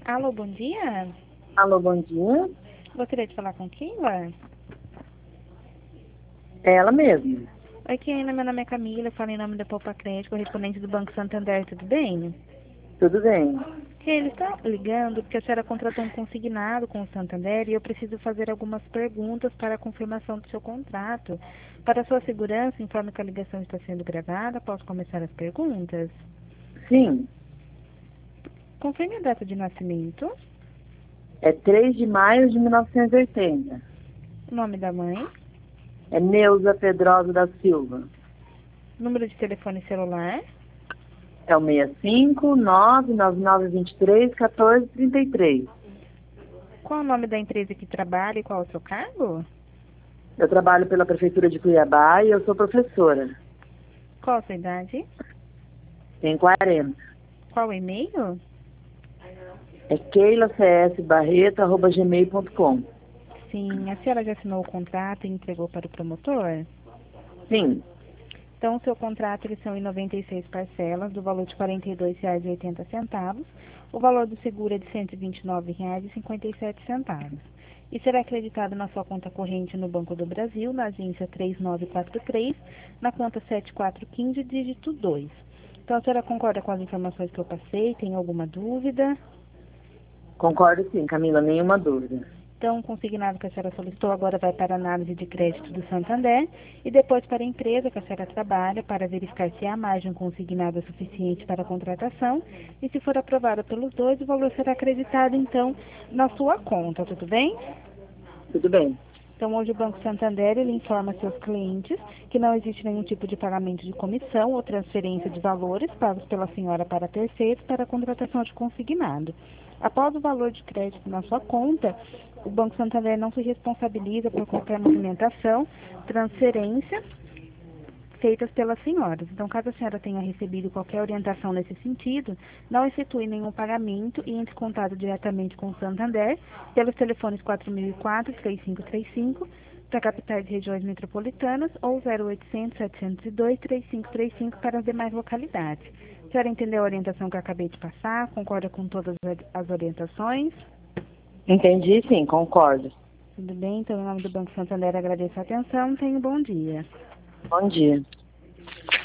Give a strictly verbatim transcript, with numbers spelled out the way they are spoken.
Alô, bom dia. Alô, bom dia. Gostaria de falar com Keila? É ela mesma. Oi, Keila, meu nome é Camila, eu falo em nome da Poupa Crédito, correspondente do Banco Santander, tudo bem? Tudo bem? Keila, está ligando porque a senhora contratou um consignado com o Santander e eu preciso fazer algumas perguntas para a confirmação do seu contrato. Para sua segurança, informe que a ligação está sendo gravada. Posso começar as perguntas? Sim. Confirme a data de nascimento, É três de maio de mil novecentos e oitenta. o nome da mãe, É Neuza Pedrosa da Silva. número de telefone celular, É o seis cinco, nove nove nove dois três, um quatro três três. qual o nome da empresa que trabalha e qual o seu cargo? Eu trabalho pela Prefeitura de Cuiabá e eu sou professora. Qual a sua idade? Tenho quarenta. Qual o e-mail? É keila c s barreto arroba gmail ponto com. Sim, a senhora já assinou o contrato e entregou para o promotor? Sim. Então, o seu contrato eles são em noventa e seis parcelas, do valor de quarenta e dois reais e oitenta centavos. O valor do seguro é de cento e vinte e nove reais e cinquenta e sete centavos. E será acreditado na sua conta corrente no Banco do Brasil, na agência três nove quatro três, na conta sete quatro um cinco, dígito dois. Então, a senhora concorda com as informações que eu passei? Tem alguma dúvida? Concordo sim, Camila, nenhuma dúvida. Então, o consignado que a senhora solicitou agora vai para a análise de crédito do Santander e depois para a empresa que a senhora trabalha para verificar se a margem consignada é suficiente para a contratação e se for aprovada pelos dois, o valor será acreditado então na sua conta, tudo bem? Tudo bem. Então, hoje o Banco Santander ele informa seus clientes que não existe nenhum tipo de pagamento de comissão ou transferência de valores pagos pela senhora para terceiros para a contratação de consignado. Após o valor de crédito na sua conta, o Banco Santander não se responsabiliza por qualquer movimentação, transferência feitas pelas senhoras. Então, caso a senhora tenha recebido qualquer orientação nesse sentido, não efetue nenhum pagamento e entre em contato diretamente com o Santander pelos telefones quatro mil e quatro, três cinco três cinco para capitais e regiões metropolitanas ou zero oitocentos, setecentos e dois, três cinco três cinco para as demais localidades. A senhora entendeu a orientação que eu acabei de passar? Concorda com todas as orientações? Entendi, sim, concordo. Tudo bem? Então, em nome do Banco Santander, agradeço a atenção. Tenha um bom dia. Bom dia.